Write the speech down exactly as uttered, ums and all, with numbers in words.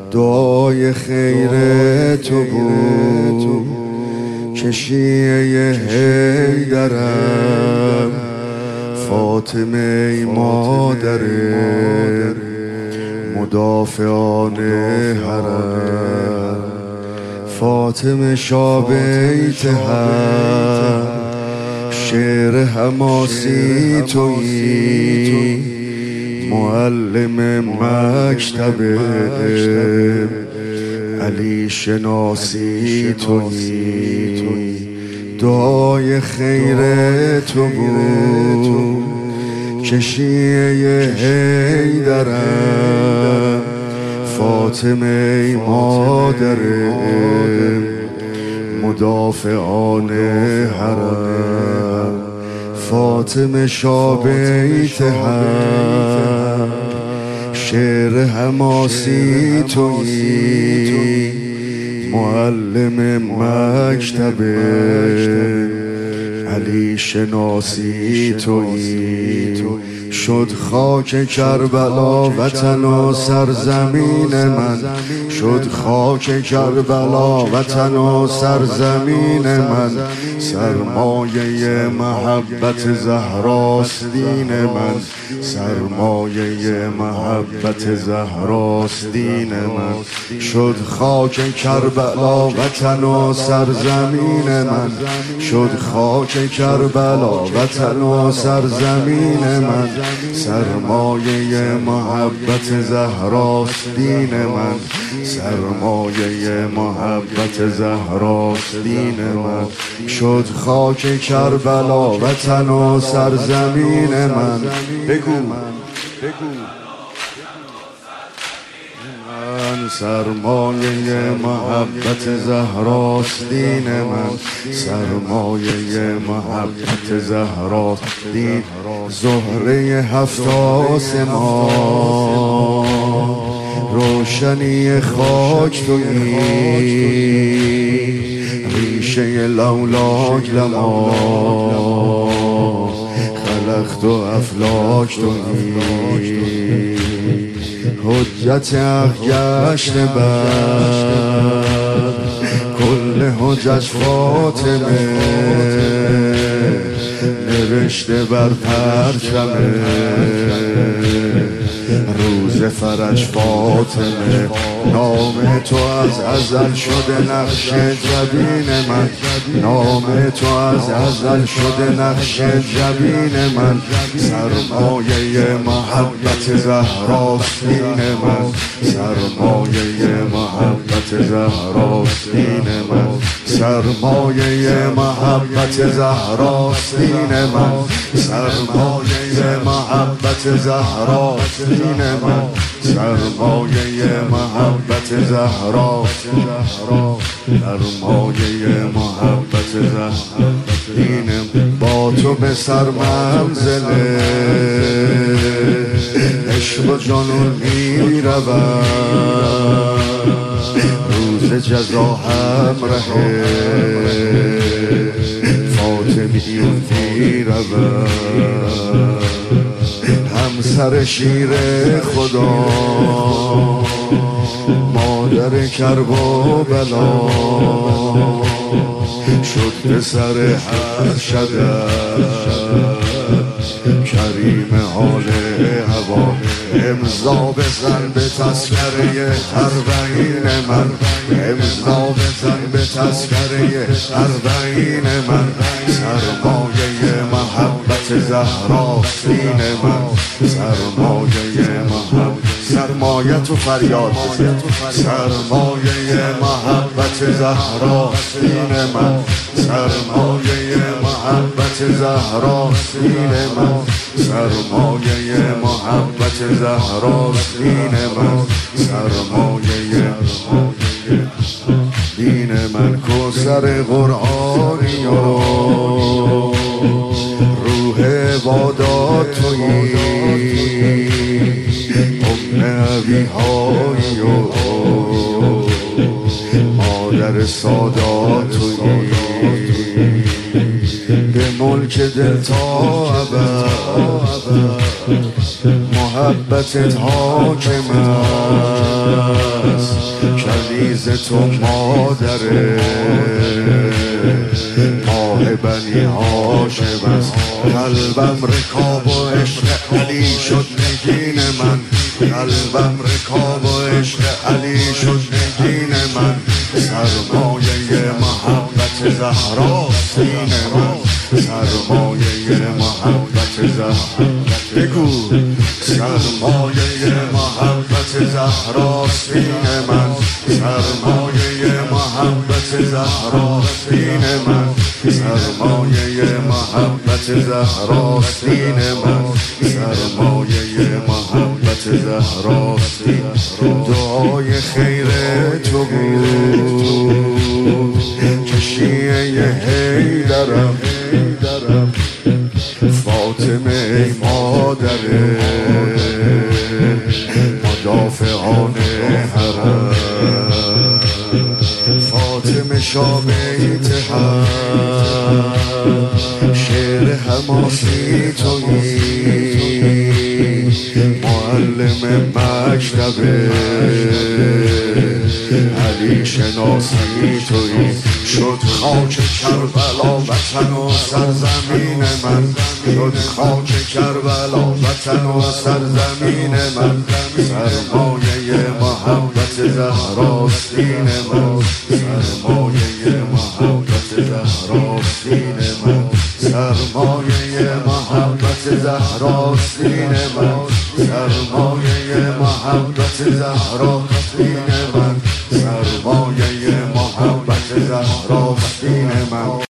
دعای خیر تو بود که شیعه حیدرم، فاطمه مادر مدافعان حرم، فاطمه شابیت هم، شعر حماسی تویی، معلم مکتب علی شناسی تویی. دعای خیر تو بود که شیعه حیدرم، فاطمه مادر مدافعان حرم، فاطمه شابیت هم، شعر حماسی تویی، معلم مکتب علی شناسی تویی. شد خاک کربلا وطن و سرزمین من، شد خاک کربلا وطن و سرزمین من، سرمایه محبت زهراست دین من، سرمایه محبت زهراست دین من. شد خاک کربلا وطن و سرزمین من، شد خاک کربلا وطن و سرزمین من، سرمایه محبت زهراست دین من، سرمایه محبت زهراست دین من. شد خاک کربلا وطن و سرزمین من. بگو من سرمایه محبت زهراست دین من، سرمایه محبت زهراست دین. زهره هفت آسمان، روشنی خاک تویی، ریشه لولاک لما خلقت و افلاک تویی. حجت حق گشت بر کل حجج فاطمه، نوشته بر پرچمه روز فرج فاطمه. نام تو از ازل شده نقش جبین من، نام تو از ازل شده نقش جبین من، سرمایه محبت زهراست دین من، سرمایه محبت زهراست دین من، سرمایه محبت زهراست دین من، سرمایه محبت زهراست دین من، سرمایه محبت زهراست سرمایه محبت زهراست دین. با تو به سر منزله عشق و جنون می روم، روز جزا همراه فاطمیون می روم، همسر شیر خدا مادر کرب و بلا، شد پسر هر شدر کریم حال هوا. امضا بزن به تذکره اربعین من، امضا بزن به تذکره اربعین من، سرمایه محبت زهراست دین من، سرمایه محبت سرمایت و فریاد بزن، سرمایه محبت زهراست دین من، سرمایه محبت زهراست دین من، سرمایه محبت زهراست دین من، سرمایه دین من. کوثر قرآنی و روح عبادات تویی، ام عبی‌هایی و مادر سادات تویی، به ملک دل تا ابد محبتت حاکم است، تو مادره ماه بنی هاشم است قلبم رکاب و عشق علی شد نگین من قلبم رکاب و عشق علی شد نگین من سرمایه محبت زهرا سین من سرمایه محبت زهرا بگو سرمایه محبت زهرا سین من سرمایه محبت زهرا سین من سرمایه محبت زهرا سین من سرمایه محبت زهرا سین دعای خیر تو بود که شیعه حیدرم فاطمه ای مادره مدافعان حرم فاطمه شاه بیت هم شعر حماسی تویی معلم مکتبه علی شناسی تویی شد خاک کربلا وطن و سرزمین من شد خاک کربلا وطن و سرزمین من سرمایه محبت زهرا سین من سرمایه محبت زهرا سین من سرمایه محبت زهرا سین من سرمایه محبت زهرا سین من سرمایه محبت زهرا سین من